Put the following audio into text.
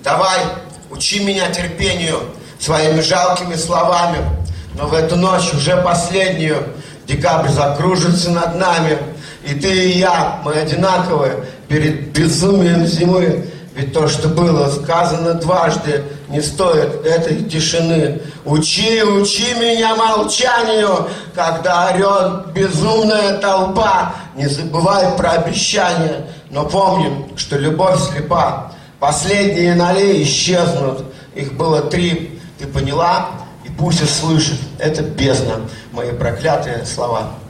Давай, учи меня терпению своими жалкими словами. Но в эту ночь, уже последнюю, декабрь закружится над нами. И ты и я, мы одинаковые перед безумием зимы. Ведь то, что было сказано дважды, не стоит этой тишины. Учи, учи меня молчанию, когда орет безумная толпа. Не забывай про обещания, но помни, что любовь слепа. Последние ноли исчезнут, их было 3. Ты поняла? И пусть услышит, это бездна, мои проклятые слова.